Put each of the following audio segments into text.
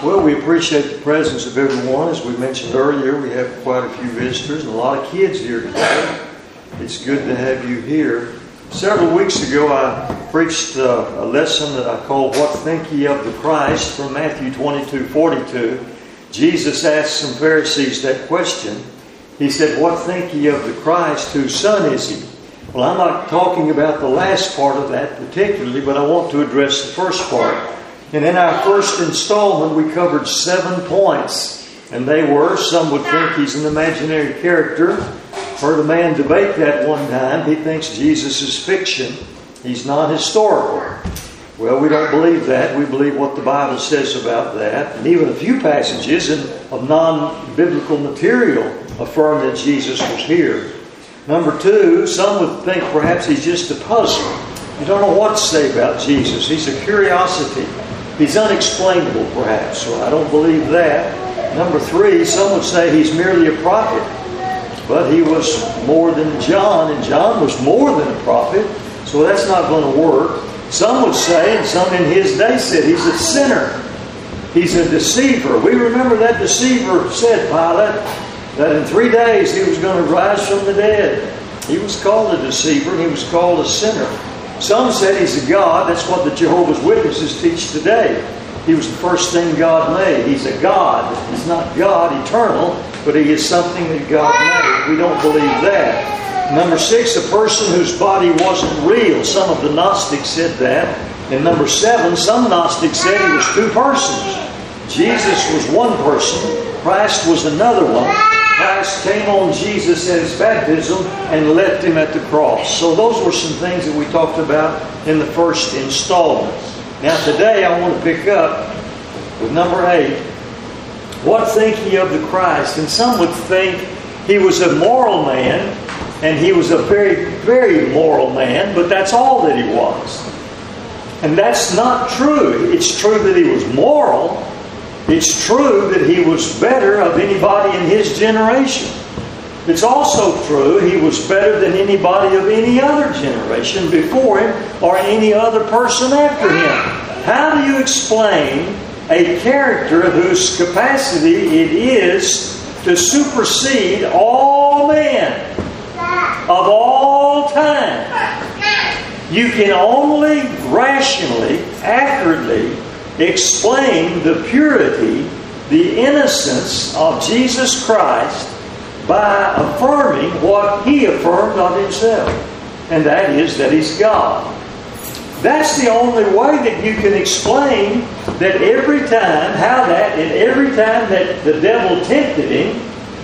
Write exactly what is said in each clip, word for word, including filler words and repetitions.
Well, we appreciate the presence of everyone. As we mentioned earlier, we have quite a few visitors and a lot of kids here today. It's good to have you here. Several weeks ago, I preached uh, a lesson that I called What Think Ye of the Christ from Matthew twenty-two forty-two. Jesus asked some Pharisees that question. He said, "What think ye of the Christ? Whose son is he?" Well, I'm not talking about the last part of that particularly, but I want to address the first part. And in our first installment, we covered seven points. And they were, some would think he's an imaginary character. Heard a man debate that one time. He thinks Jesus is fiction. He's not historical. Well, we don't believe that. We believe what the Bible says about that. And even a few passages in, of non-biblical material affirm that Jesus was here. Number two, some would think perhaps he's just a puzzle. You don't know what to say about Jesus. He's a curiosity. He's unexplainable, perhaps. So I don't believe that. Number three, some would say he's merely a prophet. But he was more than John, and John was more than a prophet. So that's not going to work. Some would say, and some in his day said, he's a sinner. He's a deceiver. We remember that deceiver said, Pilate, that in three days he was going to rise from the dead. He was called a deceiver. He was called a sinner. Some said he's a God. That's what the Jehovah's Witnesses teach today. He was the first thing God made. He's a God. He's not God eternal, but he is something that God made. We don't believe that. Number six, a person whose body wasn't real. Some of the Gnostics said that. And number seven, some Gnostics said he was two persons. Jesus was one person. Christ was another one. Christ came on Jesus at his baptism and left him at the cross. So those were some things that we talked about in the first installment. Now today I want to pick up with number eight. What think ye of the Christ? And some would think he was a moral man, and he was a very, very moral man, but that's all that he was. And that's not true. It's true that he was moral. It's true that he was better of anybody in his generation. It's also true he was better than anybody of any other generation before him or any other person after him. How do you explain a character whose capacity it is to supersede all men of all time? You can only rationally, accurately explain the purity, the innocence of Jesus Christ by affirming what he affirmed of himself. And that is that he's God. That's the only way that you can explain that every time, how that, and every time that the devil tempted him,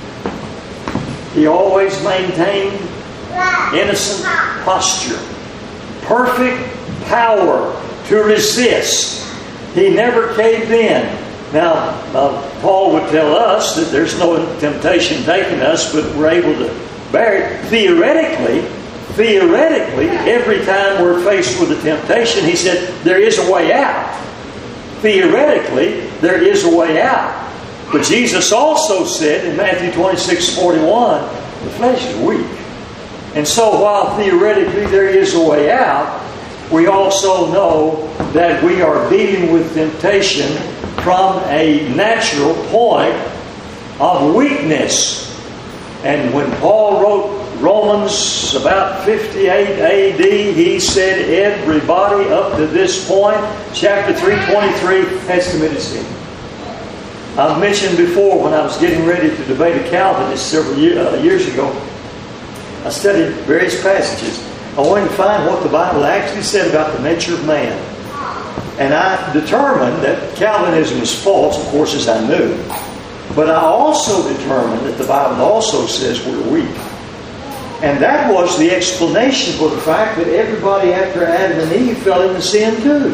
he always maintained innocent posture, perfect power to resist. He never caved in. Now, uh, Paul would tell us that there's no temptation taking us, but we're able to bear it. Theoretically, theoretically, every time we're faced with a temptation, he said, there is a way out. Theoretically, there is a way out. But Jesus also said in Matthew twenty-six forty-one, the flesh is weak. And so while theoretically there is a way out, we also know that we are dealing with temptation from a natural point of weakness. And when Paul wrote Romans about fifty-eight A D, he said everybody up to this point, chapter three twenty-three, has committed sin. I've mentioned before when I was getting ready to debate a Calvinist several year, uh, years ago, I studied various passages. I wanted to find what the Bible actually said about the nature of man. And I determined that Calvinism was false, of course, as I knew. But I also determined that the Bible also says we're weak. And that was the explanation for the fact that everybody after Adam and Eve fell into sin too.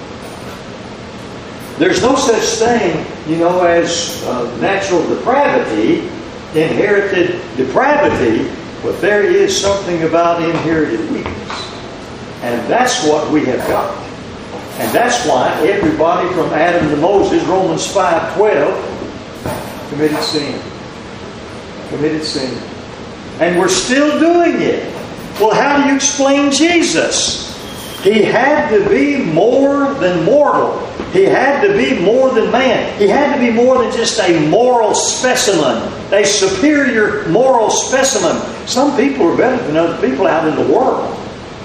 There's no such thing, you know, as uh, natural depravity, inherited depravity, but there is something about inherited weakness. And that's what we have got. And that's why everybody from Adam to Moses, Romans five twelve, committed sin. Committed sin. And we're still doing it. Well, how do you explain Jesus? He had to be more than mortal. He had to be more than man. He had to be more than just a moral specimen, a superior moral specimen. Some people are better than other people out in the world.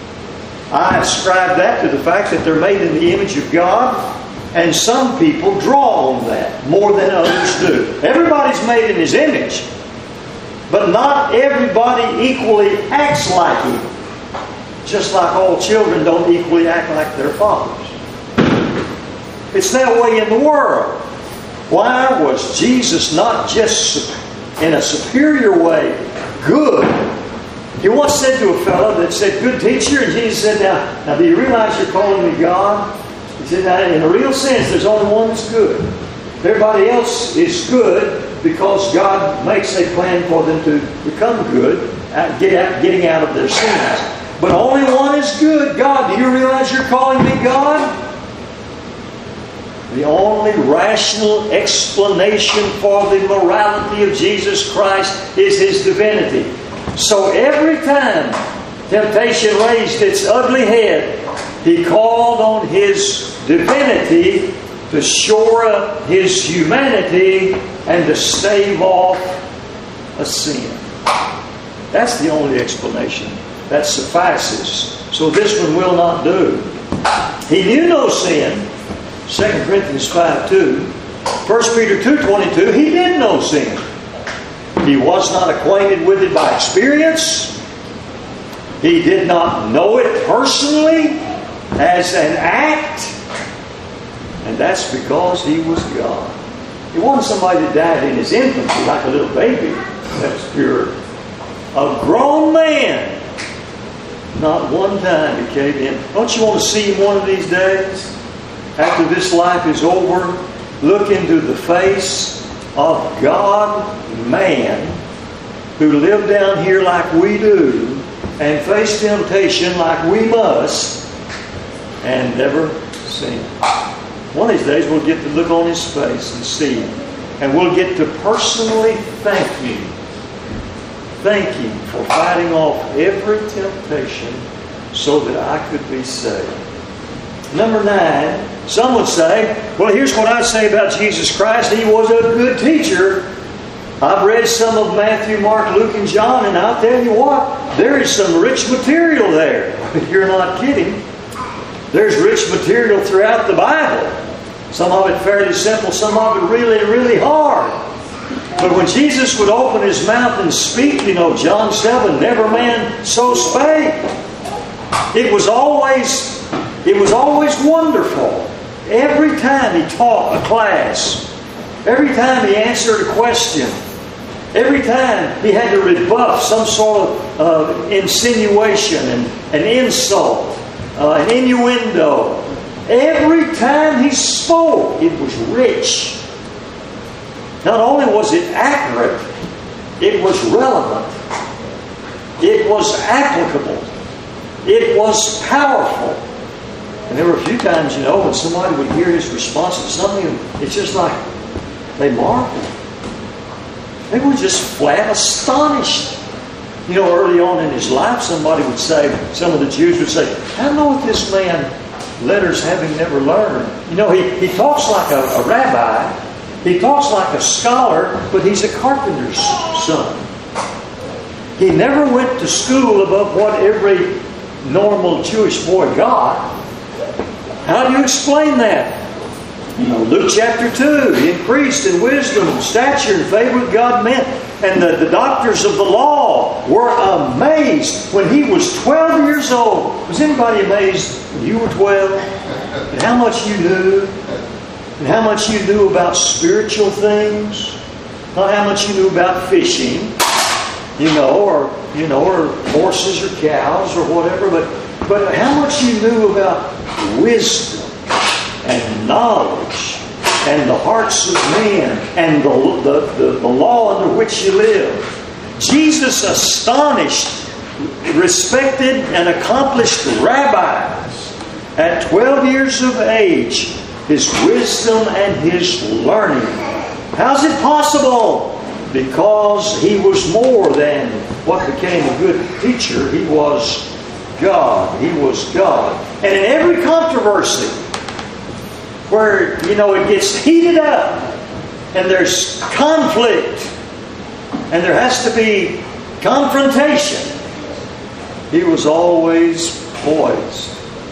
I ascribe that to the fact that they're made in the image of God, and some people draw on that more than others do. Everybody's made in His image, but not everybody equally acts like Him. Just like all children don't equally act like their fathers. It's that way in the world. Why was Jesus not just in a superior way good? He once said to a fellow that said, "Good teacher," and Jesus said, now, now do you realize you're calling me God? He said, now in a real sense, there's only one that's good. Everybody else is good because God makes a plan for them to become good, get out, getting out of their sins. But only one is good. God, do you realize you're calling me God? The only rational explanation for the morality of Jesus Christ is His divinity. So every time temptation raised its ugly head, He called on His divinity to shore up His humanity and to stave off a sin. That's the only explanation. That suffices. So this one will not do. He knew no sin. Second Corinthians five two. First Peter two twenty-two. He did know sin. He was not acquainted with it by experience. He did not know it personally as an act. And that's because He was God. He wasn't somebody that died in His infancy like a little baby. That's pure. A grown man. Not one time He caved in. Don't you want to see Him one of these days? After this life is over, look into the face of God, man, who lived down here like we do, and faced temptation like we must, and never sinned. One of these days we'll get to look on His face and see Him. And we'll get to personally thank Him. Thank Him for fighting off every temptation so that I could be saved. Number nine, some would say, well, here's what I say about Jesus Christ. He was a good teacher. I've read some of Matthew, Mark, Luke, and John, and I'll tell you what, there is some rich material there. You're not kidding. There's rich material throughout the Bible. Some of it fairly simple, some of it really, really hard. But when Jesus would open His mouth and speak, you know, John seven, never man so spake. It was always, it was always wonderful. Every time He taught a class, every time He answered a question, every time He had to rebuff some sort of uh, insinuation and an insult, uh, an innuendo, every time He spoke, it was rich. Not only was it accurate, it was relevant. It was applicable. It was powerful. And there were a few times, you know, when somebody would hear His response to something, it's just like they marveled. They were just flat astonished. You know, early on in His life, somebody would say, some of the Jews would say, how knoweth this man letters having never learned? You know, he, he talks like a, a rabbi. He talks like a scholar, but he's a carpenter's son. He never went to school above what every normal Jewish boy got. How do you explain that? You know, Luke chapter two, He increased in wisdom and stature and favor with God and men. And the, the doctors of the law were amazed when He was twelve years old. Was anybody amazed when you were twelve? And how much you knew? And how much you knew about spiritual things? Not how much you knew about fishing, you know, or you know, or horses or cows or whatever, but but how much you knew about wisdom and knowledge and the hearts of men and the, the, the, the law under which you live. Jesus astonished, respected, and accomplished rabbis at twelve years of age. His wisdom and His learning. How's it possible? Because He was more than what became a good teacher. He was God. He was God. And in every controversy where, you know, it gets heated up and there's conflict and there has to be confrontation, He was always poised.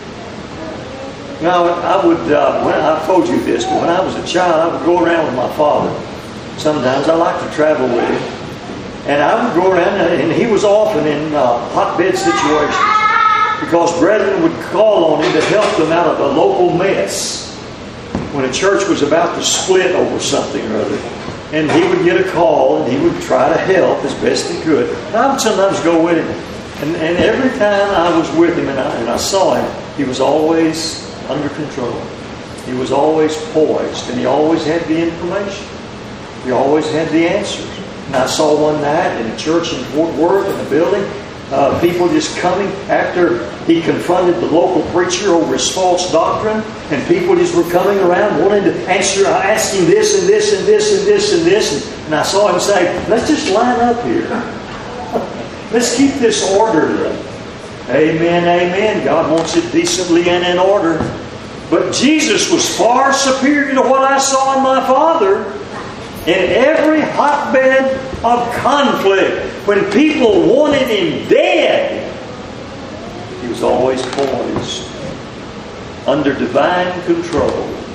Now, I would, uh, when I told you this, but when I was a child, I would go around with my father. Sometimes I liked to travel with him. And I would go around, and he was often in uh, hotbed situations because brethren would call on him to help them out of a local mess when a church was about to split over something or other. And he would get a call, and he would try to help as best he could. And I would sometimes go with him. And, and every time I was with him and I, and I saw him, he was always under control. He was always poised, and he always had the information. He always had the answers. And I saw one night in a church in Fort Worth, in a building, uh, people just coming after he confronted the local preacher over his false doctrine, and people just were coming around wanting to answer, asking this and this and this and this and this. And, and I saw him say, let's just line up here. Let's keep this orderly. Amen, amen. God wants it decently and in order. But Jesus was far superior to what I saw in my Father. In every hotbed of conflict, when people wanted Him dead, He was always poised, under divine control.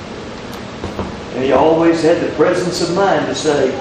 And He always had the presence of mind to say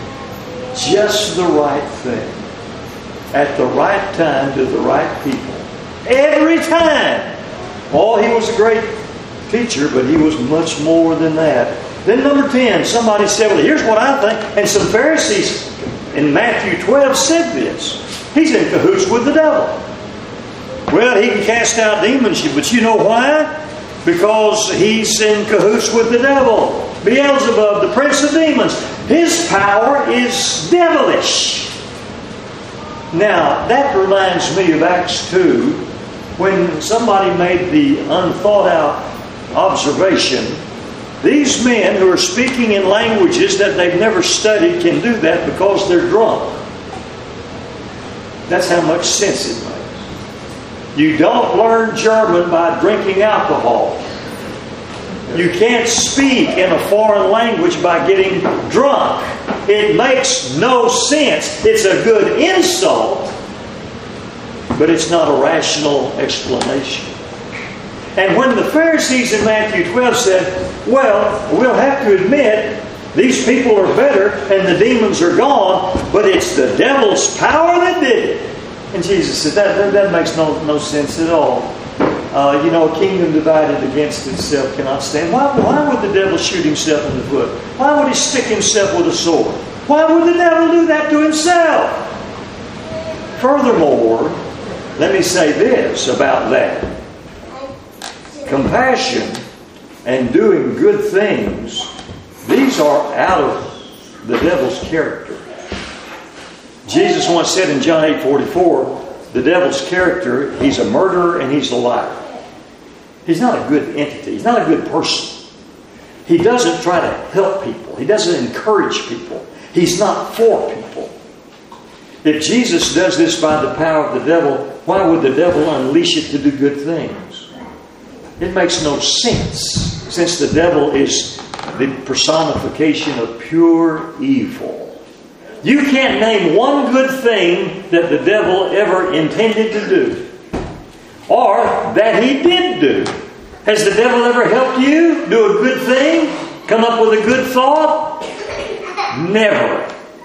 just the right thing, at the right time to the right people. Every time. Oh, He was a great teacher, but He was much more than that. Then number ten, somebody said, well, here's what I think. And some Pharisees in Matthew twelve said this. He's in cahoots with the devil. Well, he can cast out demons, but you know why? Because he's in cahoots with the devil. Beelzebub, the prince of demons. His power is devilish. Now, that reminds me of Acts two, when somebody made the unthought out observation. These men who are speaking in languages that they've never studied can do that because they're drunk. That's how much sense it makes. You don't learn German by drinking alcohol. You can't speak in a foreign language by getting drunk. It makes no sense. It's a good insult, but it's not a rational explanation. And when the Pharisees in Matthew twelve said, well, we'll have to admit these people are better and the demons are gone, but it's the devil's power that did it. And Jesus said, that, that, that makes no, no sense at all. Uh, you know, a kingdom divided against itself cannot stand. Why, why would the devil shoot himself in the foot? Why would he stick himself with a sword? Why would the devil do that to himself? Furthermore, let me say this about that. Compassion and doing good things, these are out of the devil's character. Jesus once said in John eight forty-four, the devil's character, he's a murderer and he's a liar. He's not a good entity. He's not a good person. He doesn't try to help people. He doesn't encourage people. He's not for people. If Jesus does this by the power of the devil, why would the devil unleash it to do good things? It makes no sense, since the devil is the personification of pure evil. You can't name one good thing that the devil ever intended to do, or that he did do. Has the devil ever helped you do a good thing? Come up with a good thought? Never.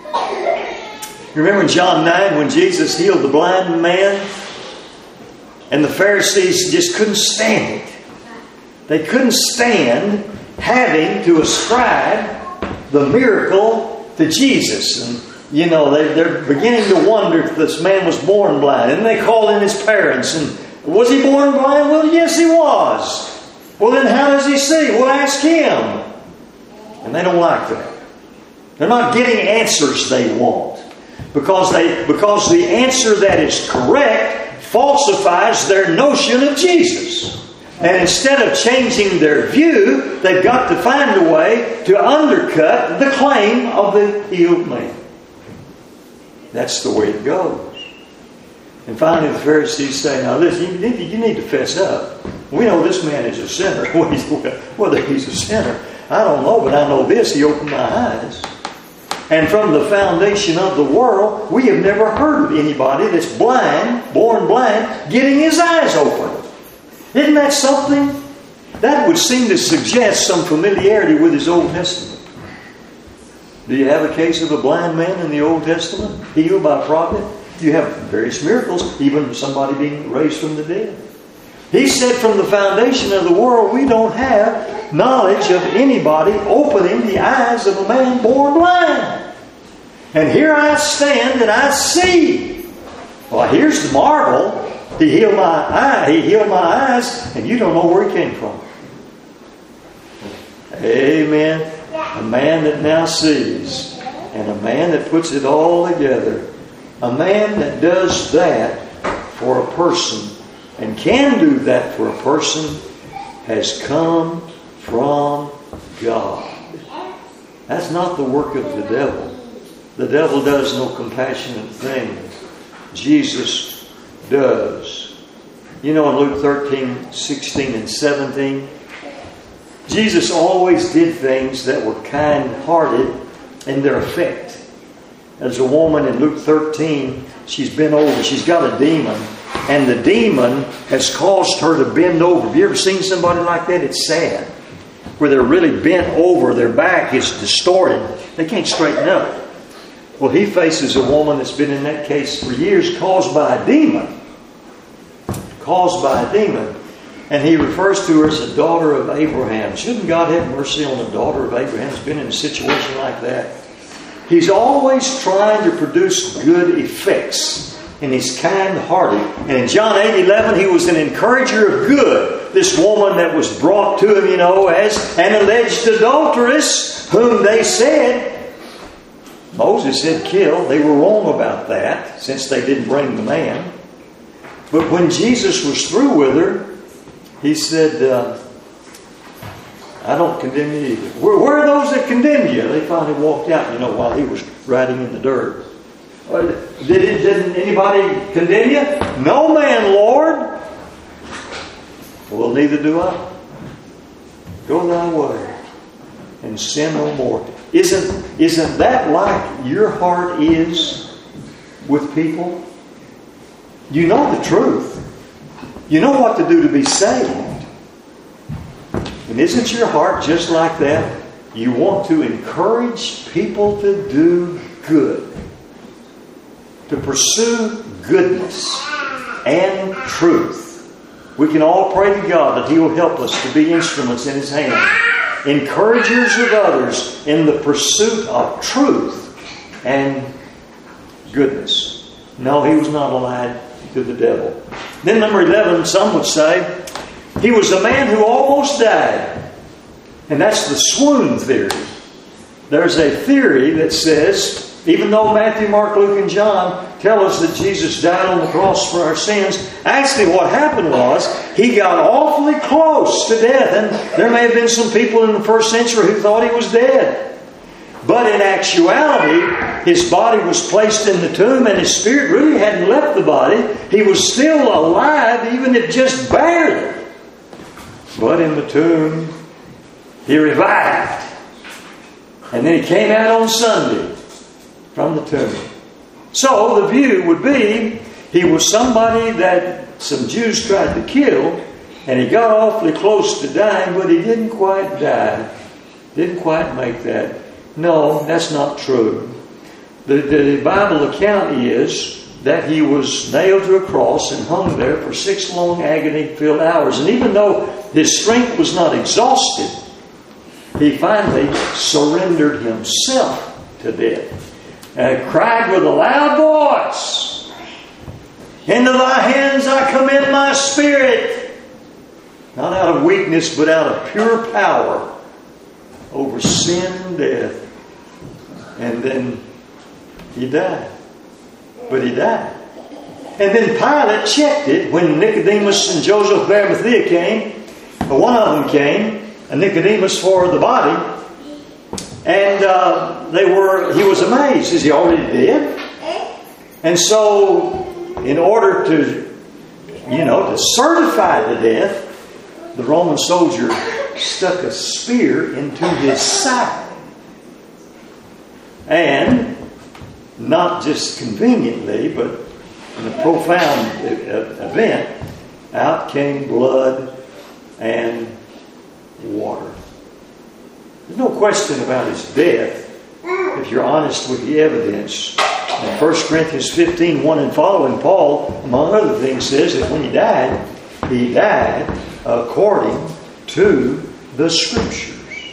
You remember in John nine when Jesus healed the blind man? And the Pharisees just couldn't stand it. They couldn't stand having to ascribe the miracle to Jesus. And, you know, they, they're beginning to wonder if this man was born blind. And they called in his parents. And was he born blind? Well, yes, he was. Well, then how does he see? Well, ask him. And they don't like that. They're not getting answers they want. Because they because the answer that is correct falsifies their notion of Jesus. And instead of changing their view, they've got to find a way to undercut the claim of the healed man. That's the way it goes. And finally the Pharisees say, now listen, you need, you need to fess up. We know this man is a sinner. Whether he's a sinner, I don't know, but I know this. He opened my eyes. And from the foundation of the world, we have never heard of anybody that's blind, born blind, getting his eyes open. Isn't that something? That would seem to suggest some familiarity with his Old Testament. Do you have a case of a blind man in the Old Testament, healed by prophet? You have various miracles, even somebody being raised from the dead. He said from the foundation of the world, we don't have knowledge of anybody opening the eyes of a man born blind. And here I stand and I see. Well, here's the marvel. He healed my eye. He healed my eyes, and you don't know where he came from. Amen. A man that now sees, and a man that puts it all together. A man that does that for a person and can do that for a person has come from God. That's not the work of the devil. The devil does no compassionate thing. Jesus does. You know, in Luke thirteen, sixteen, and seventeen, Jesus always did things that were kind-hearted in their effect. There's a woman in Luke thirteen, she's bent over, she's got a demon, and the demon has caused her to bend over. Have you ever seen somebody like that? It's sad. Where they're really bent over, their back is distorted. They can't straighten up. Well, he faces a woman that's been in that case for years, caused by a demon. Caused by a demon. And he refers to her as a daughter of Abraham. Shouldn't God have mercy on a daughter of Abraham who's been in a situation like that? He's always trying to produce good effects. And he's kind-hearted. And in John eight eleven, he was an encourager of good. This woman that was brought to him, you know, as an alleged adulteress, whom they said, Moses said kill. They were wrong about that, since they didn't bring the man. But when Jesus was through with her, he said, uh, I don't condemn you either. Where, where are those that condemn you? They finally walked out, you know, while he was riding in the dirt. Did it, didn't anybody condemn you? No man, Lord. Well, neither do I. Go thy way and sin no more. Isn't, isn't that like your heart is with people? You know the truth. You know what to do to be saved. And isn't your heart just like that? You want to encourage people to do good. To pursue goodness and truth. We can all pray to God that He will help us to be instruments in His hand. Encouragers of others in the pursuit of truth and goodness. No, he was not allied to the devil. Then number eleven, some would say, he was a man who almost died. And that's the swoon theory. There's a theory that says, even though Matthew, Mark, Luke, and John tell us that Jesus died on the cross for our sins, actually what happened was He got awfully close to death. And there may have been some people in the first century who thought He was dead. But in actuality, His body was placed in the tomb and His spirit really hadn't left the body. He was still alive, even if just barely. But in the tomb, He revived. And then He came out on Sunday from the tomb. So the view would be, He was somebody that some Jews tried to kill, and He got awfully close to dying, but He didn't quite die. Didn't quite make that. No, that's not true. The, the Bible account is that He was nailed to a cross and hung there for six long agony-filled hours. And even though His strength was not exhausted, He finally surrendered Himself to death. And cried with a loud voice, into Thy hands I commend my spirit. Not out of weakness, but out of pure power over sin and death. And then He died. But He died. And then Pilate checked it when Nicodemus and Joseph of Arimathea came. One of them came, and Nicodemus for the body. And uh, they were. He was amazed. Is He already dead? And so in order to, you know, to certify the death, the Roman soldier stuck a spear into his side. And not just conveniently, but in a profound event, out came blood and water. There's no question about his death if you're honest with the evidence. In First Corinthians fifteen, one and following, Paul, among other things, says that when he died, he died according to the Scriptures.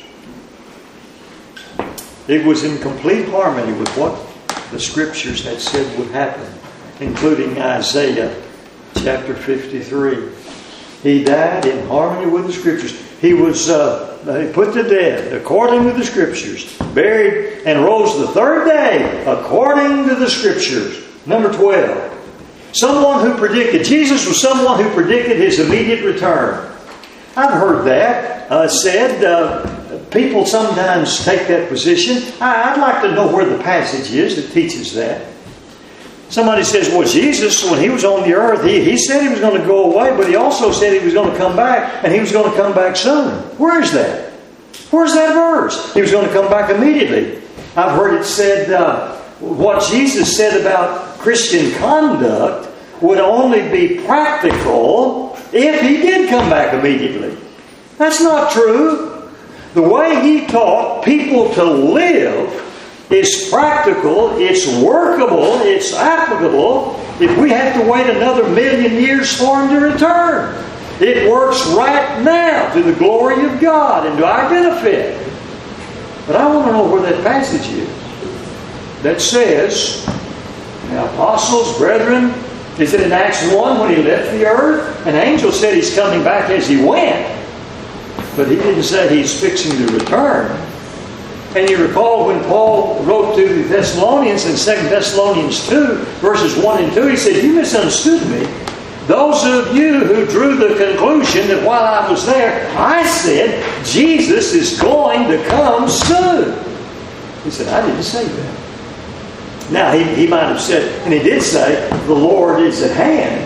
It was in complete harmony with what the Scriptures had said would happen, including Isaiah chapter fifty-three. He died in harmony with the Scriptures. He was uh, put to death according to the Scriptures, buried and rose the third day according to the Scriptures. Number twelve. Someone who predicted. Jesus was someone who predicted His immediate return. I've heard that uh, said. Uh, people sometimes take that position. I, I'd like to know where the passage is that teaches that. Somebody says, well, Jesus, when He was on the earth, he, he said He was going to go away, but He also said He was going to come back, and He was going to come back soon. Where is that? Where's that verse? He was going to come back immediately. I've heard it said, uh, what Jesus said about Christian conduct would only be practical if He did come back immediately. That's not true. The way He taught people to live is practical, it's workable, it's applicable. If we have to wait another million years for Him to return, it works right now to the glory of God and to our benefit. But I want to know where that passage is that says, the apostles, brethren, is it in Acts one when He left the earth? An angel said He's coming back as He went, but he didn't say He's fixing to return. And you recall when Paul wrote to the Thessalonians in Second Thessalonians two, verses one and two, he said, you misunderstood me. Those of you who drew the conclusion that while I was there, I said, Jesus is going to come soon. He said, I didn't say that. Now, he, he might have said, and he did say, the Lord is at hand.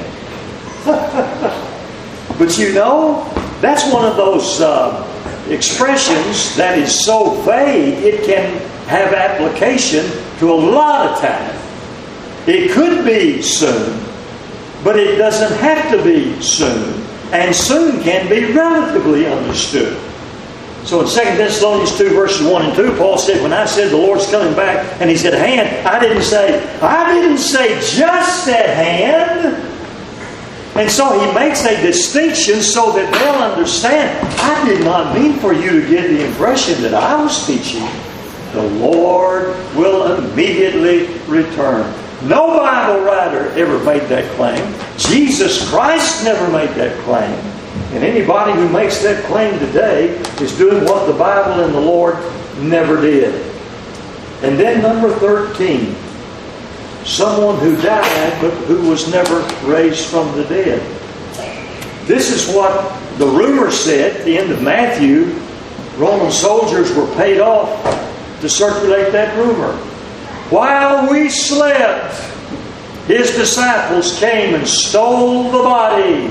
But you know, that's one of those Uh, expressions that is so vague it can have application to a lot of time. It could be soon, but it doesn't have to be soon, and soon can be relatively understood. So in Second Thessalonians two verses one and two, Paul said, when I said the Lord's coming back and He's at hand, I didn't say I didn't say just at hand. And so he makes a distinction so that they'll understand. I did not mean for you to get the impression that I was teaching. The Lord will immediately return. No Bible writer ever made that claim. Jesus Christ never made that claim. And anybody who makes that claim today is doing what the Bible and the Lord never did. And then number thirteen. Someone who died but who was never raised from the dead. This is what the rumor said at the end of Matthew. Roman soldiers were paid off to circulate that rumor. While we slept, His disciples came and stole the body.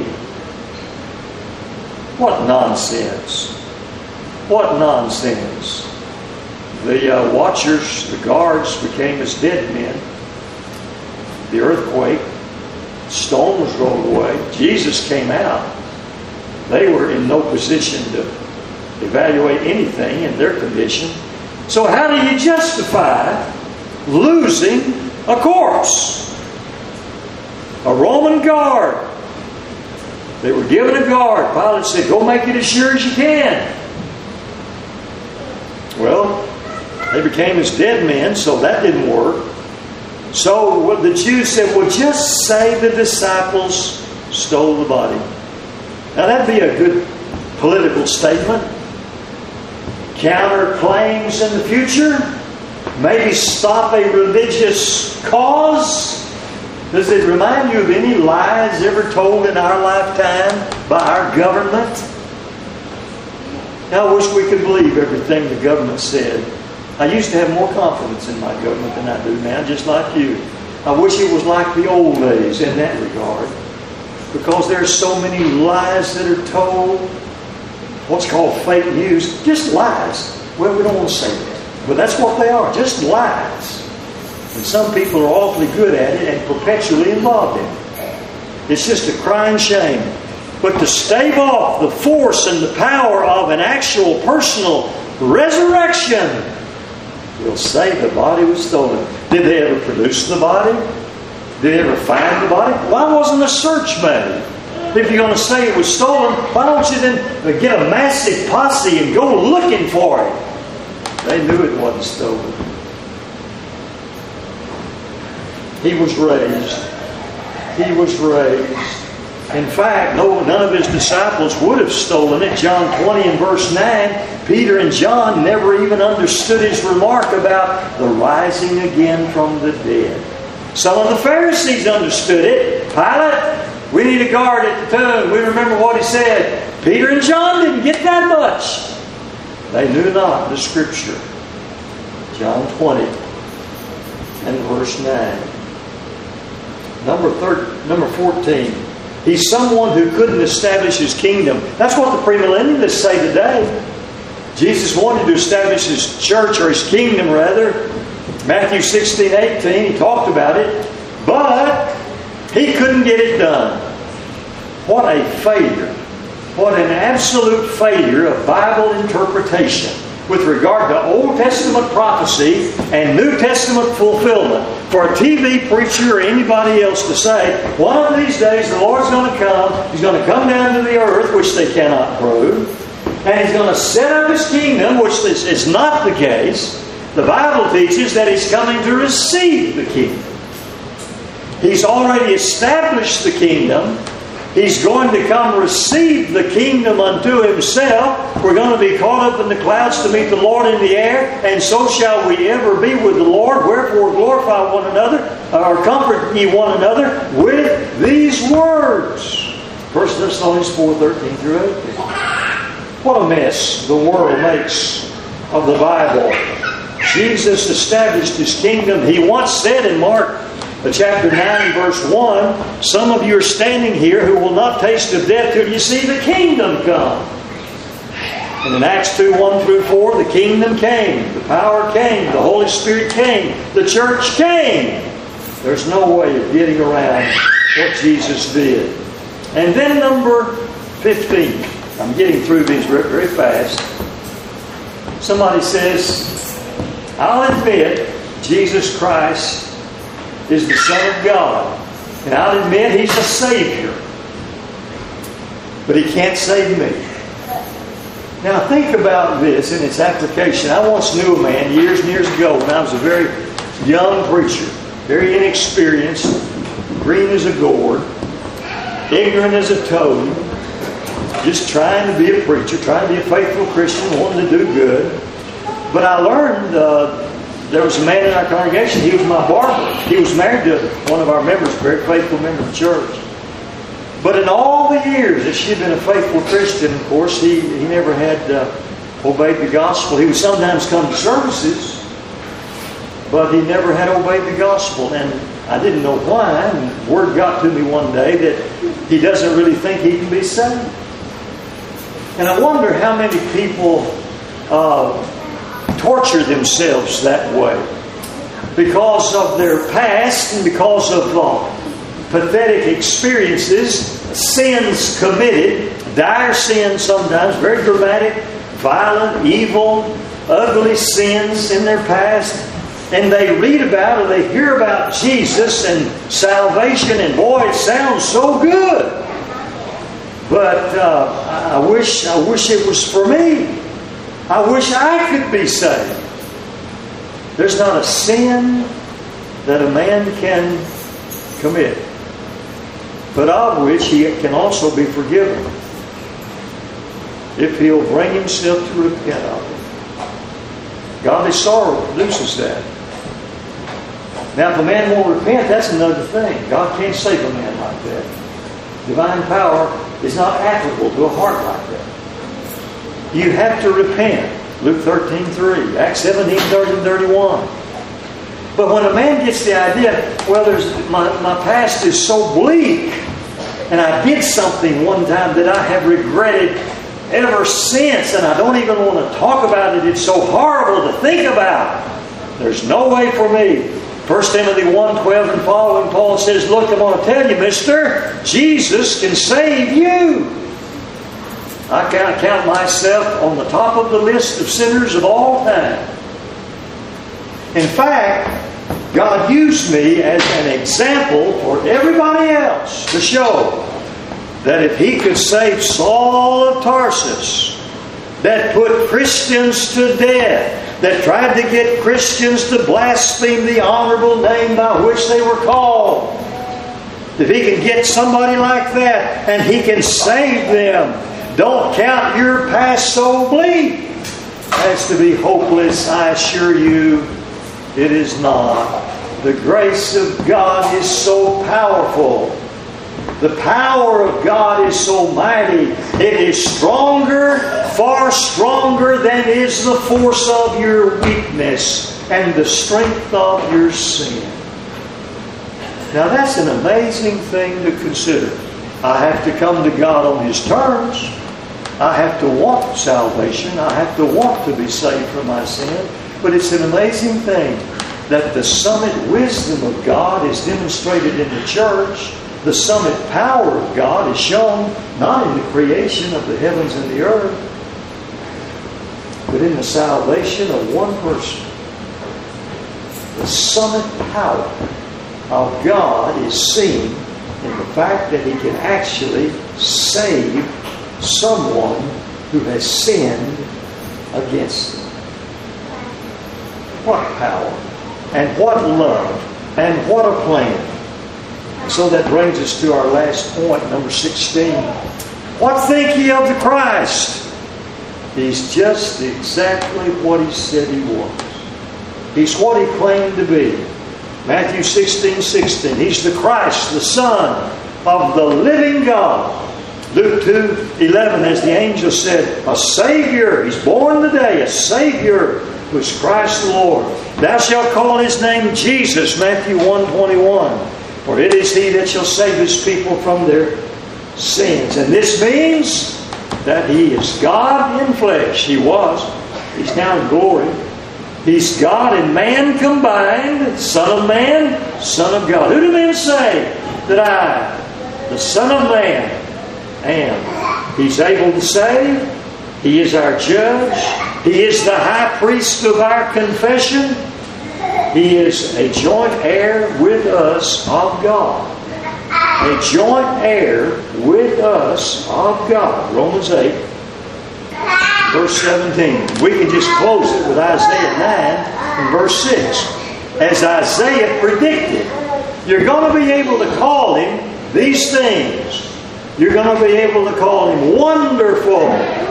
What nonsense. What nonsense. The uh, watchers, the guards became as dead men. The earthquake, stone was rolled away. Jesus came out. They were in no position to evaluate anything in their condition. So how do you justify losing a corpse? A Roman guard. They were given a guard. Pilate said, go make it as sure as you can. Well, they became as dead men, so that didn't work. So the Jews said, well, just say the disciples stole the body. Now that'd be a good political statement. Counter claims in the future. Maybe stop a religious cause. Does it remind you of any lies ever told in our lifetime by our government? Now, I wish we could believe everything the government said. I used to have more confidence in my government than I do now, just like you. I wish it was like the old days in that regard. Because there's so many lies that are told. What's called fake news. Just lies. Well, we don't want to say that. But that's what they are. Just lies. And some people are awfully good at it and perpetually involved in it. It's just a crying shame. But to stave off the force and the power of an actual personal resurrection will say the body was stolen. Did they ever produce the body? Did they ever find the body? Why wasn't a search made? If you're going to say it was stolen, why don't you then get a massive posse and go looking for it? They knew it wasn't stolen. He was raised. He was raised. In fact, no, none of his disciples would have stolen it. John twenty and verse nine, Peter and John never even understood his remark about the rising again from the dead. Some of the Pharisees understood it. Pilate, we need a guard at the tomb. We remember what he said. Peter and John didn't get that much. They knew not the Scripture. John twenty and verse nine. Number thirteen, number fourteen. He's someone who couldn't establish his kingdom. That's what the premillennialists say today. Jesus wanted to establish his church, or his kingdom rather. Matthew sixteen, eighteen, he talked about it. But he couldn't get it done. What a failure. What an absolute failure of Bible interpretation with regard to Old Testament prophecy and New Testament fulfillment. For a T V preacher or anybody else to say, one of these days the Lord's going to come, He's going to come down to the earth, which they cannot prove, and He's going to set up His kingdom, which is, is not the case. The Bible teaches that He's coming to receive the kingdom. He's already established the kingdom. He's going to come receive the kingdom unto Himself. We're going to be caught up in the clouds to meet the Lord in the air, and so shall we ever be with the Lord. Wherefore glorify one another, or comfort ye one another with these words. First Thessalonians four, thirteen through eighteen. What a mess the world makes of the Bible. Jesus established His kingdom. He once said in Mark chapter nine, verse one, some of you are standing here who will not taste of death till you see the kingdom come. And in Acts two, one through four, the kingdom came, the power came, the Holy Spirit came, the church came. There's no way of getting around what Jesus did. And then number fifteen. I'm getting through these very fast. Somebody says, I'll admit Jesus Christ is the Son of God. And I'll admit He's a Savior. But He can't save me. Now think about this in its application. I once knew a man years and years ago when I was a very young preacher, very inexperienced, green as a gourd, ignorant as a toad, just trying to be a preacher, trying to be a faithful Christian, wanting to do good. But I learned uh, there was a man in our congregation, he was my barber. He was married to one of our members, a very faithful member of the church. But in all the years that she had been a faithful Christian, of course, he, he never had uh, obeyed the gospel. He would sometimes come to services, but he never had obeyed the gospel. And I didn't know why. And word got to me one day that he doesn't really think he can be saved. And I wonder how many people uh, torture themselves that way because of their past and because of uh, pathetic experiences, sins committed, dire sins sometimes, very dramatic, violent, evil, ugly sins in their past. And they read about or they hear about Jesus and salvation, and boy, it sounds so good. But uh, I wish I wish it was for me. I wish I could be saved. There's not a sin that a man can commit, but of which he can also be forgiven if he'll bring himself to repent of it. Godly sorrow produces that. Now, if a man won't repent, that's another thing. God can't save a man like that. Divine power is not applicable to a heart like that. You have to repent. Luke thirteen three, Acts seventeen, thirty and thirty-one. But when a man gets the idea, well, there's my, my past is so bleak, and I did something one time that I have regretted ever since, and I don't even want to talk about it. It's so horrible to think about. There's no way for me. First Timothy one twelve and following, Paul says, look, I'm going to tell you, mister, Jesus can save you. I can't count myself on the top of the list of sinners of all time. In fact, God used me as an example for everybody else to show that if He could save Saul of Tarsus, that put Christians to death, that tried to get Christians to blaspheme the honorable name by which they were called, if He can get somebody like that and He can save them, don't count your past so bleak as to be hopeless. I assure you, it is not. The grace of God is so powerful. The power of God is so mighty. It is stronger, far stronger than is the force of your weakness and the strength of your sin. Now that's an amazing thing to consider. I have to come to God on His terms. I have to want salvation. I have to want to be saved from my sin. But it's an amazing thing that the summit wisdom of God is demonstrated in the church. The summit power of God is shown not in the creation of the heavens and the earth, but in the salvation of one person. The summit power of God is seen in the fact that He can actually save someone who has sinned against Him. What power, and what love, and what a plan. So that brings us to our last point, number sixteen. What think ye of the Christ? He's just exactly what He said He was. He's what He claimed to be. Matthew sixteen sixteen. He's the Christ, the Son of the living God. Luke two eleven, as the angel said, a Savior. He's born today, a Savior was Christ the Lord. Thou shalt call His name Jesus, Matthew one twenty-one. For it is He that shall save His people from their sins. And this means that He is God in flesh. He was. He's now in glory. He's God and man combined. Son of man, Son of God. Who do men say that I, the Son of Man, am? He's able to save. He is our judge. He is the high priest of our confession. He is a joint heir with us of God. A joint heir with us of God. Romans eight, verse seventeen. We can just close it with Isaiah nine and verse six. As Isaiah predicted, you're going to be able to call Him these things. You're going to be able to call Him Wonderful,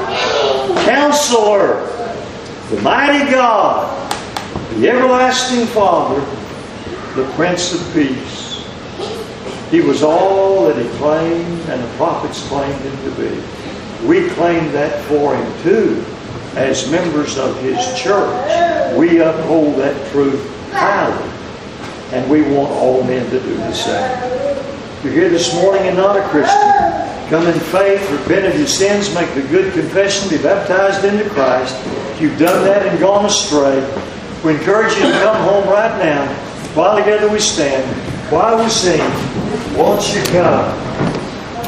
Counselor, the Mighty God, the Everlasting Father, the Prince of Peace. He was all that He claimed and the prophets claimed Him to be. We claim that for Him too. As members of His church, we uphold that truth highly. And we want all men to do the same. You're here this morning and not a Christian. Come in faith, repent of your sins, make the good confession, be baptized into Christ. If you've done that and gone astray, we encourage you to come home right now. While together we stand, while we sing, won't you come?